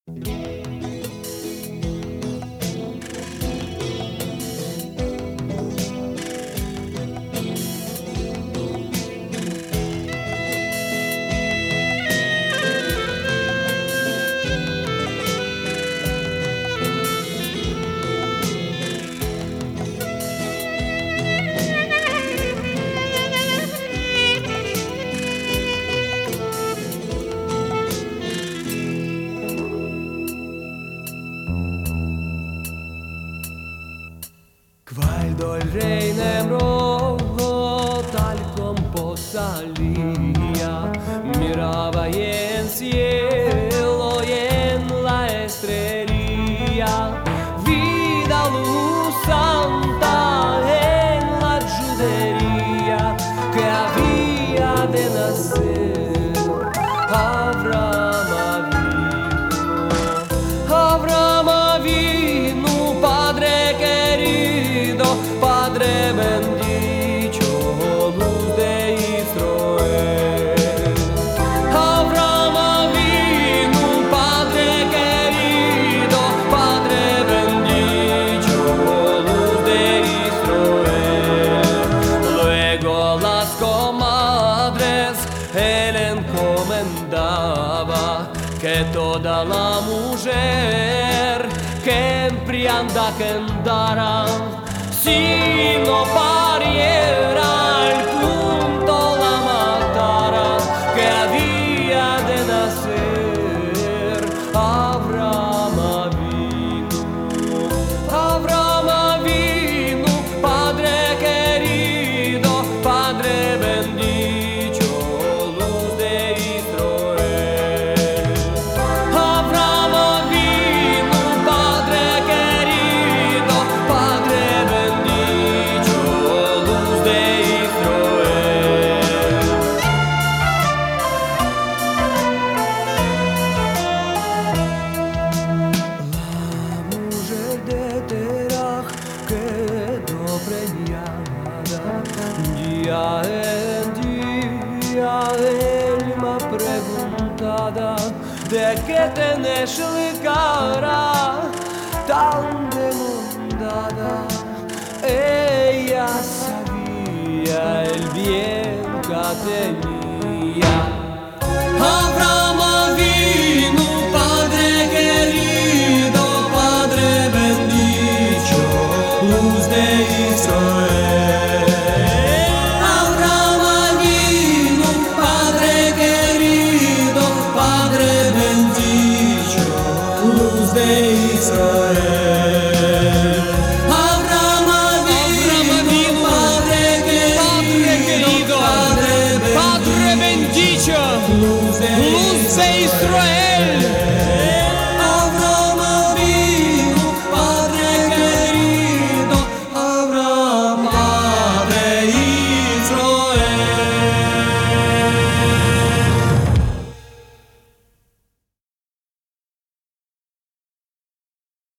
Quando il re ne rojo tal como salía, miraba y en cielo y en la estrella, vida luz santa en la judería que había de nacer. Abraham vino, Padre querido, Padre bendito, luz de Israel. Abraham vino, Padre querido, Padre bendito, luz de Israel. Luego las comadres él encomendaba que toda la mujer que embrianda que andara, si no pariera al punto la matara, que había de nacer. Abraham vino, Padre querido, Padre bendito, luz de Israel. Abraham vino, Padre querido, Padre bendito, luz de Israel. La mujer de Terach quedó preñada. Día en día él me preguntaba: ¿de qué tenés la cara tan demudada? Ella sabía el bien que tenía. Abraham vino, Padre querido, Padre bendito, luz de Israel. Abraham vino, Padre querido, Padre bendito, luz de Israel.